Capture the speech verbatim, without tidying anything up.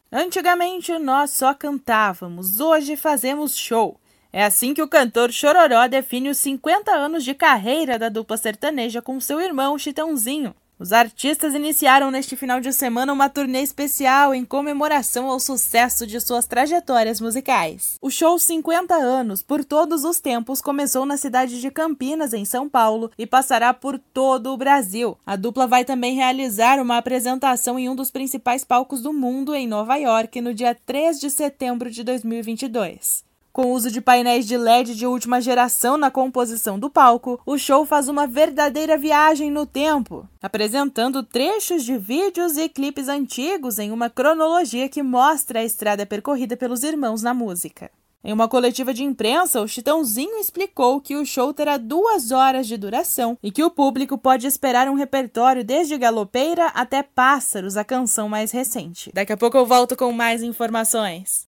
Antigamente nós só cantávamos, hoje fazemos show. É assim que o cantor Chororó define os cinquenta anos de carreira da dupla sertaneja com seu irmão Chitãozinho. Os artistas iniciaram neste final de semana uma turnê especial em comemoração ao sucesso de suas trajetórias musicais. O show cinquenta anos por todos os tempos começou na cidade de Campinas, em São Paulo, e passará por todo o Brasil. A dupla vai também realizar uma apresentação em um dos principais palcos do mundo, em Nova York, no dia três de setembro de dois mil e vinte e dois. Com o uso de painéis de L E D de última geração na composição do palco, o show faz uma verdadeira viagem no tempo, apresentando trechos de vídeos e clipes antigos em uma cronologia que mostra a estrada percorrida pelos irmãos na música. Em uma coletiva de imprensa, o Chitãozinho explicou que o show terá duas horas de duração e que o público pode esperar um repertório desde Galopeira até Pássaros, a canção mais recente. Daqui a pouco eu volto com mais informações.